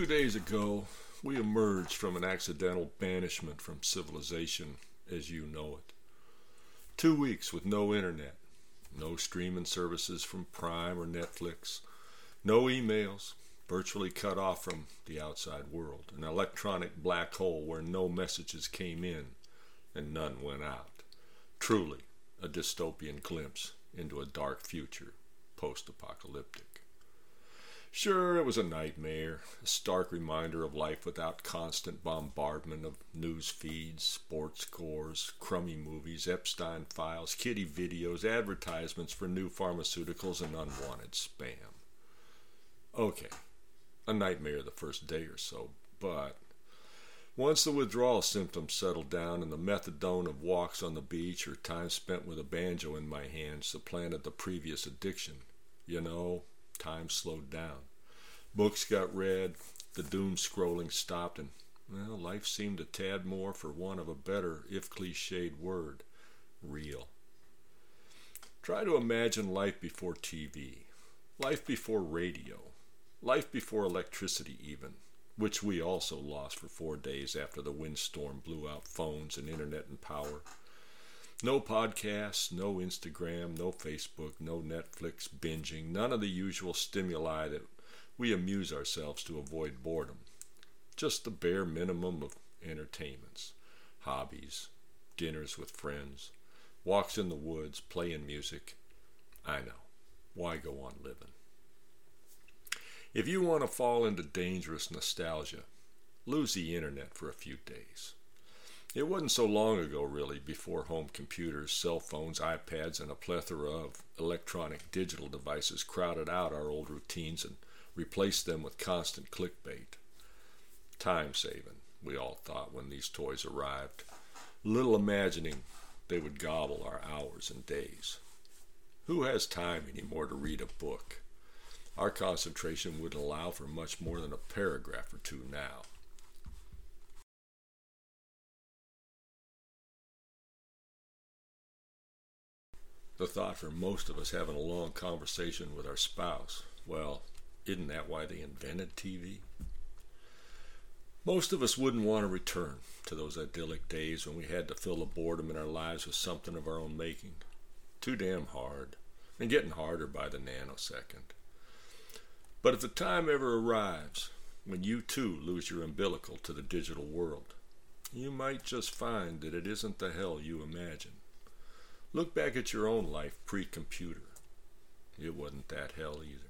2 days ago, we emerged from an accidental banishment from civilization as you know it. 2 weeks with no internet, no streaming services from Prime or Netflix, no emails, virtually cut off from the outside world, an electronic black hole where no messages came in and none went out. Truly a dystopian glimpse into a dark future, post-apocalyptic. Sure, it was a nightmare, a stark reminder of life without constant bombardment of news feeds, sports scores, crummy movies, Epstein files, kiddie videos, advertisements for new pharmaceuticals, and unwanted spam. Okay, a nightmare the first day or so, but once the withdrawal symptoms settled down and the methadone of walks on the beach or time spent with a banjo in my hands supplanted the previous addiction, time slowed down. Books got read, the doom scrolling stopped, and, life seemed a tad more, for want of a better, if cliched word, real. Try to imagine life before TV, life before radio, life before electricity even, which we also lost for 4 days after the windstorm blew out phones and internet and power. No podcasts, no Instagram, no Facebook, no Netflix binging, none of the usual stimuli that we amuse ourselves to avoid boredom. Just the bare minimum of entertainments, hobbies, dinners with friends, walks in the woods, playing music. I know. Why go on living? If you want to fall into dangerous nostalgia, lose the internet for a few days. It wasn't so long ago, really, before home computers, cell phones, iPads, and a plethora of electronic digital devices crowded out our old routines and replaced them with constant clickbait. Time-saving, we all thought when these toys arrived, little imagining they would gobble our hours and days. Who has time anymore to read a book? Our concentration wouldn't allow for much more than a paragraph or two now. The thought for most of us having a long conversation with our spouse, well, isn't that why they invented TV? Most of us wouldn't want to return to those idyllic days when we had to fill the boredom in our lives with something of our own making. Too damn hard, and getting harder by the nanosecond. But if the time ever arrives when you too lose your umbilical to the digital world, you might just find that it isn't the hell you imagine. Look back at your own life pre-computer. It wasn't that hell either.